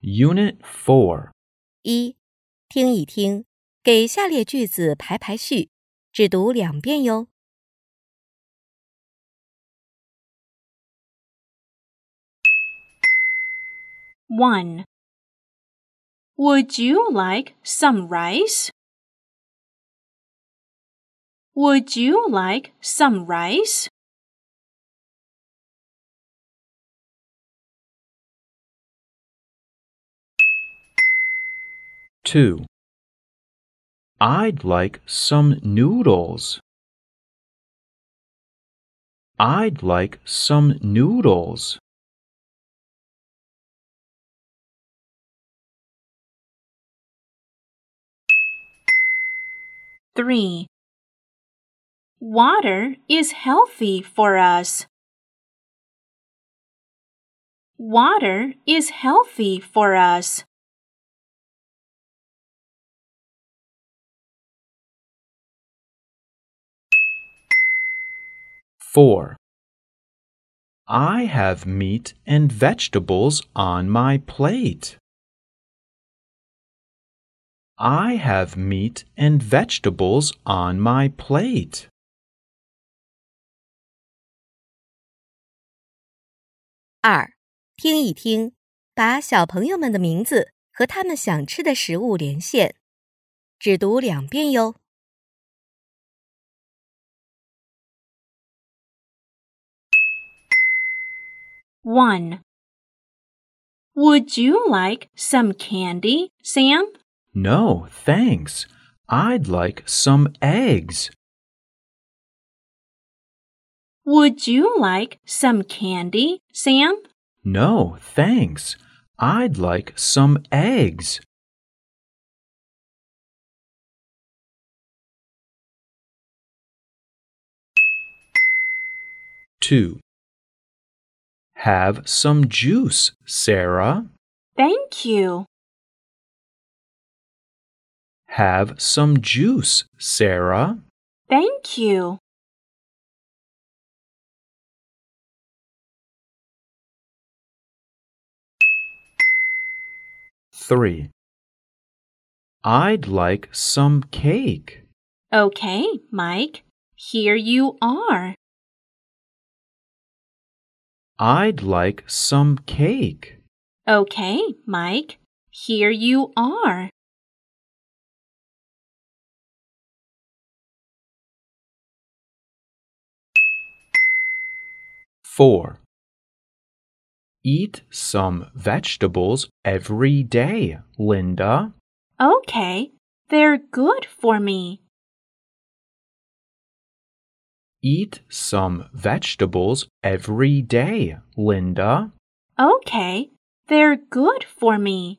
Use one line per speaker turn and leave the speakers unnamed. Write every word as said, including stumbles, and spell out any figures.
Unit four.
一、听一听，给下列句子排排序，只读两遍哟。
one. Would you like some rice? Would you like some rice?
two. I'd like some noodles. I'd like some noodles.
three. Water is healthy for us. Water is healthy for us.
four. I have meat and vegetables on my plate. I have meat and vegetables on my plate.
二、听一听，把小朋友们的名字和他们想吃的食物连线，只读两遍哟。
one. Would you like some candy, Sam?
No, thanks. I'd like some eggs.
Would you like some candy, Sam?
No, thanks. I'd like some eggs. two. Have some juice, Sarah.
Thank you.
Have some juice, Sarah.
Thank you.
three. I'd like some cake.
Okay, Mike. Here you are.
I'd like some cake.
Okay, Mike. Here you are.
four. Eat some vegetables every day, Linda.
Okay, they're good for me.
Eat some vegetables every day, Linda.
Okay, they're good for me.